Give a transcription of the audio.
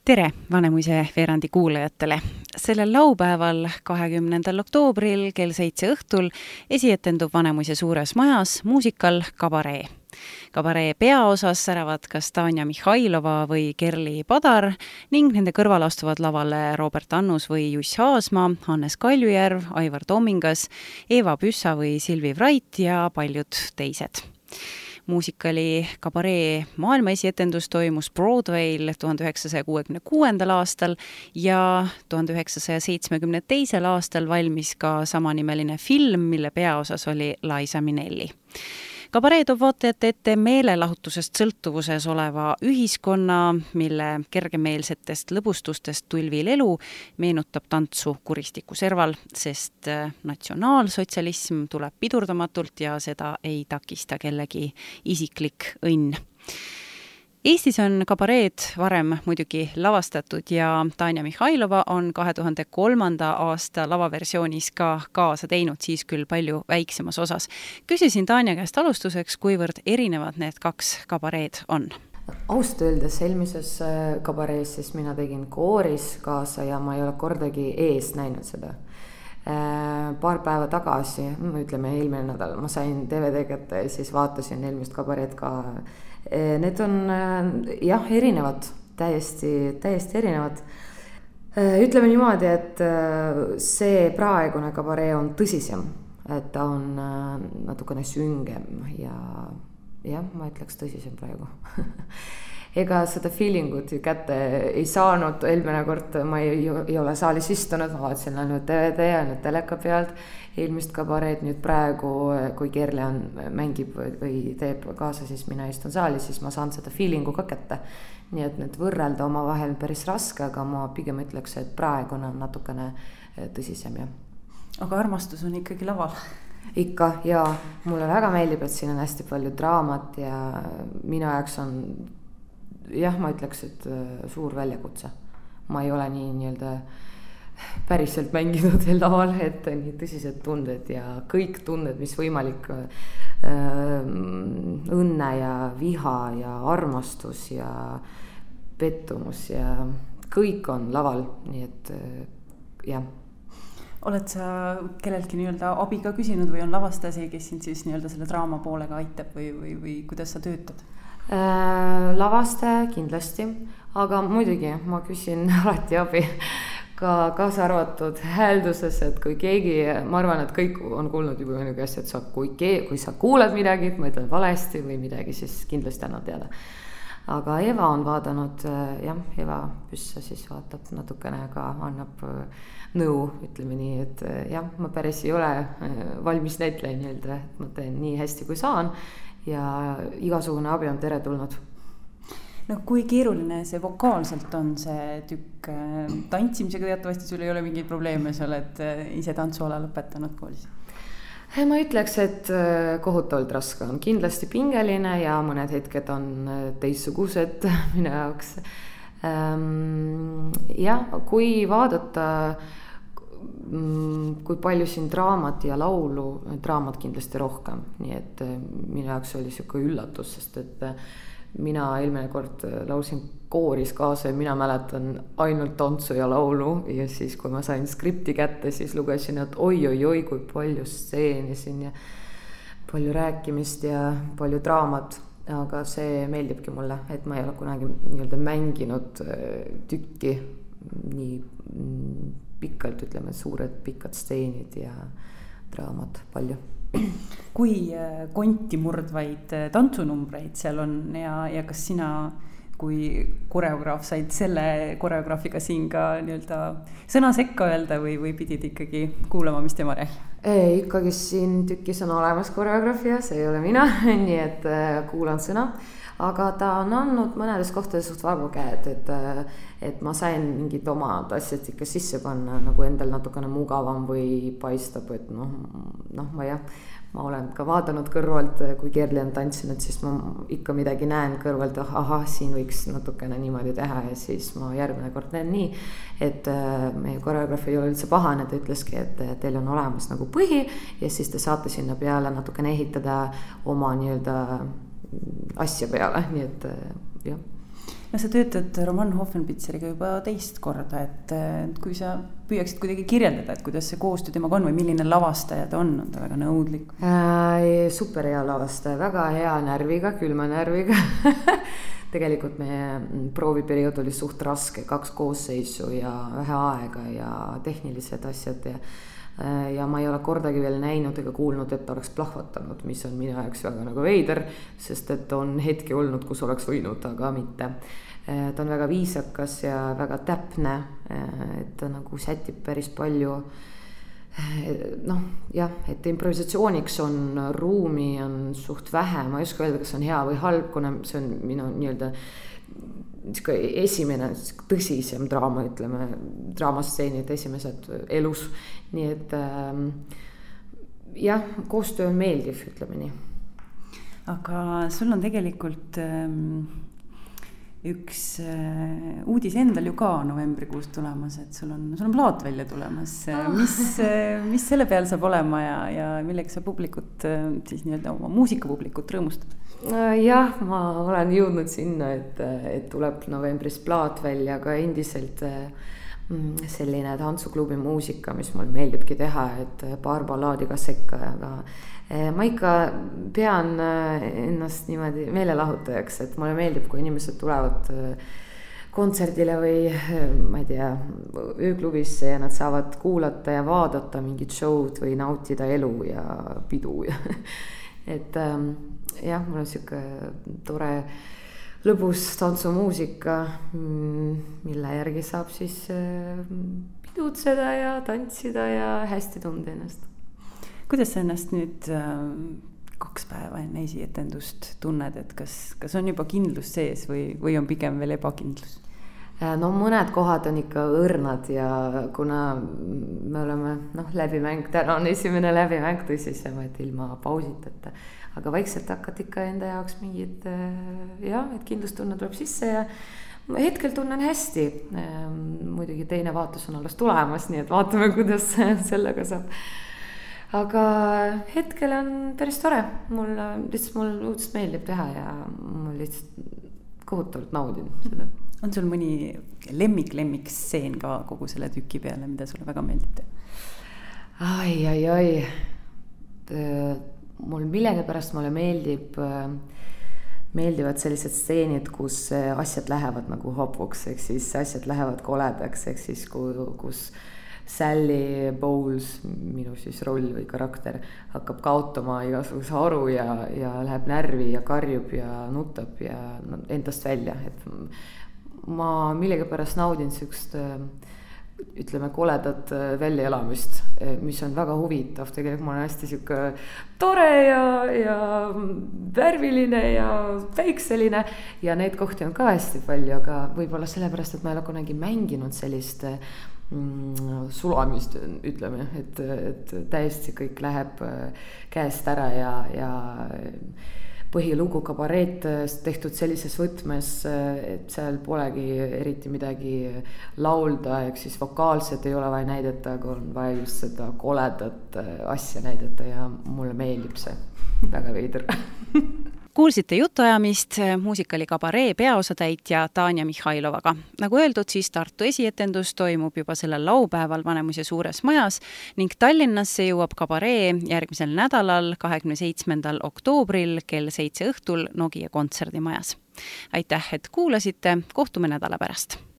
Tere Vanemuise veerandi kuulajatele! Sellel laupäeval 20. oktoobril kell 7 õhtul esietendub Vanemuise suures majas muusikal Kabaree. Kabaree peaosas säravad kas Tanja Mihhailova või Kerli Padar ning nende kõrval astuvad lavale Robert Annus või Juss Haasmaa, Hannes Kaljujärv, Aivar Tomingas, Eva Püssa või Silvi Vrait ja paljud teised. Muusikali Kabaree maailma esietendus toimus Broadway'l 1966. aastal ja 1972. aastal valmis ka samanimeline film, mille peaosas oli Liza Minnelli. Kabaree toob vaatajate ette meelelahutusest sõltuvuses oleva ühiskonna, mille kergemeelsetest lõbustustest tulvil elu meenutab tantsu kuristiku serval, sest natsionaalsotsialism tuleb pidurdamatult ja seda ei takista kellegi isiklik õnn. Eestis on Kabareed varem muidugi lavastatud ja Tanja Mihhailova on 2003. aasta lavaversioonis ka kaasa teinud, siis küll palju väiksemas osas. Küsisin Tanja käest alustuseks, kuivõrd erinevad need kaks Kabareed on. Ausalt öeldes eelmises Kabarees siis mina tegin kooris kaasa ja ma ei ole kordagi ees näinud seda. Paar päeva tagasi, ütleme eelmine nädal, ma sain DVD kätte ja siis vaatasin eelmist Kabareed ka. Need on erinevad, täiesti erinevad. Ütleme niimoodi, et see praegune Kabaree on tõsisem, et ta on natukene süngem ja ma ütleks tõsisem praegu. Ega seda feelingut ju kätte ei saanud, eelmine kord ma ei ole saalis istunud, ma vaatasin ainult DVD ja nüüd teleka pealt eelmist Kabareed, nüüd praegu, kui Kerli mängib või teeb kaasa, siis mina istun saalis, siis ma saan seda feelingu ka kätte. Nii et need võrrelda oma vahel päris raske, aga ma pigem ütleks, et praegune on natukene tõsisem. Aga armastus on ikkagi laval? Ikka ja mulle väga meeldib, et siin on hästi palju draamat ja minu jaoks on ma ütleks, et suur väljakutse. Ma ei ole nii päriselt mänginud laval, et nii tõsised tunded ja kõik tunded, mis võimalik, õnne ja viha ja armastus ja pettumus ja kõik on laval, nii et jah. Oled sa kelleltki abi ka küsinud või on lavastasi, kes sind siis selle draama poolega aitab või kuidas sa töötad? Lavastaja kindlasti, aga muidugi ma küsin alati abi ka kaasa arvatud häälduses, et kui keegi, ma arvan, et kõik on kuulnud juba minu käest, et kui sa kuuled midagi, et ma ütlen valesti või midagi, siis kindlasti annab teada. Aga Eva on vaadanud, Eva Püssa siis vaatab natukene ka, annab nõu, ütleme nii, et ma päris ei ole valmis näitleja et ma teen nii hästi kui saan ja igasugune abi on teretulnud. No kui keeruline see vokaalselt on see tükk? Tantsimisega teatavasti sul ei ole mingeid probleeme, sa oled ise tantsuala lõpetanud koolis? Ma ütleks, et kohutavalt raske on. Kindlasti pingeline ja mõned hetked on teissugused minu jaoks. Kui vaadata, kui palju siin draamat ja laulu, draamat kindlasti rohkem, nii et minu jaoks oli siuke üllatus, sest et mina eelmine kord laulsin kooris kaasa ja mina mäletan ainult tantsu ja laulu ja siis kui ma sain skripti kätte, siis lugesin, et oi, kui palju stseeni siin ja palju rääkimist ja palju draamat, aga see meeldibki mulle, et ma ei ole kunagi mänginud tükki nii pikalt, ütleme, suured pikad steenid ja draamad palju. Kui konti murdvaid tantsunumbreid seal on ja kas sina kui koreograaf said selle koreograafiga siin ka sõna sekka öelda või pidid ikkagi kuulama, mis tema räägib? Ikkagi siin tükis on olemas koreograafia, see ei ole mina, nii et kuulan sõna. Aga ta on andnud mõnedes kohtades suht vabu käed, et ma sain mingid omad asjad ikka sisse panna, nagu endal natukene mugavam või paistab, et ma olen ka vaadanud kõrvalt, kui Kerli on tantsinud, siis ma ikka midagi näen kõrvalt, siin võiks natukene niimoodi teha ja siis ma järgmine kord näen nii, et meie koreograaf ei ole üldse pahane, ta ütleski, et teil on olemas nagu põhi ja siis te saate sinna peale natukene ehitada oma asja peale, nii et jah. no sa töötad Roman Hoffenpitzeriga juba teist korda, et kui sa püüaksid kuidagi kirjeldada, et kuidas see koostöö temaga on või milline lavastaja ta on ta väga nõudlik? Super hea lavastaja, väga hea närviga, külma närviga tegelikult meie prooviperiood oli suht raske, 2 koosseisu ja vähe aega ja tehnilised asjad ja ma ei ole kordagi veel näinud ega kuulnud, et ta oleks plahvatanud, mis on minu jaoks väga nagu veider, sest et on hetki olnud, kus oleks võinud, aga mitte. Ta on väga viisakas ja väga täpne, et ta nagu sätib päris palju. Noh, jah, et improvisatsiooniks on ruumi, on suht vähe, ma ei oska öelda, kas on hea või halb, kuna see on minu nii-öelda esimene tõsisem draama, ütleme, draamastseenid esimesed elus, nii et jah, koostöö on meeldiv, ütleme nii. Aga sul on tegelikult üks uudis endal ju ka novembrikuus tulemas, et sul on plaat välja tulemas. Mis selle peal saab olema ja millega sa publikut, siis nii-öelda oma muusikapublikut rõõmustad? Jah, ma olen jõudnud sinna, et tuleb novembris plaat välja, aga endiselt selline tantsuklubi muusika, mis mul meeldibki teha, et paar ballaadi ka sekka, aga ma ikka pean ennast niimoodi meelelahutajaks, et mulle meeldib, kui inimesed tulevad kontserdile või ma ei tea, ööklubisse ja nad saavad kuulata ja vaadata mingit show'd või nautida elu ja pidu ja et jah, mul on siuke tore lõbus tantsumuusika, mille järgi saab siis pidutseda ja tantsida ja hästi tunda ennast. Kuidas sa ennast nüüd 2 päeva enne esietendust tunned, et kas on juba kindlus sees või on pigem veel ebakindlus? No mõned kohad on ikka õrnad ja kuna me oleme läbimäng, täna on esimene läbimäng tõsisemaid ilma pausiteta, aga vaikselt hakkad ikka enda jaoks mingid, et kindlustunne tuleb sisse ja hetkel tunnen hästi. Muidugi teine vaatus on alles tulemas, nii et vaatame, kuidas sellega saab. Aga hetkel on päris tore, mul õudselt meeldib teha ja mul lihtsalt kohutavalt naudin seda. On sul mõni lemmik stseen ka kogu selle tüki peale, mida sulle väga meeldib teha? Ai. Mul millegipärast mulle meeldivad sellised stseenid, kus asjad lähevad nagu hopuks, ehk siis asjad lähevad koledaks, ehk siis kus Sally Bowles, minu siis roll või karakter, hakkab kaotama igasuguse aru ja läheb närvi ja karjub ja nutab ja endast välja, et ma millegipärast naudin sellist, ütleme, koledat väljaelamist, mis on väga huvitav, tegelikult ma olen hästi siuke tore ja värviline ja päikseline ja neid kohti on ka hästi palju, aga võib-olla sellepärast, et ma ei ole kunagi mänginud sellist sulamist, ütleme, et täiesti kõik läheb käest ära ja põhilugu kabareet tehtud sellises võtmes, et seal polegi eriti midagi laulda, ehk siis vokaalselt ei ole vaja näidata, aga on vaja just seda koledat asja näidata ja mulle meeldib see väga veider. Kuulsite jutuajamist muusikali Kabaree peaosatäitja Tanja Mihhailovaga. Nagu öeldud, siis Tartu esietendus toimub juba sellel laupäeval Vanemuise suures majas ning Tallinnasse jõuab Kabaree järgmisel nädalal 27. oktoobril kell 7 õhtul Nokia kontserdimajas. Aitäh, et kuulasite, kohtume nädala pärast!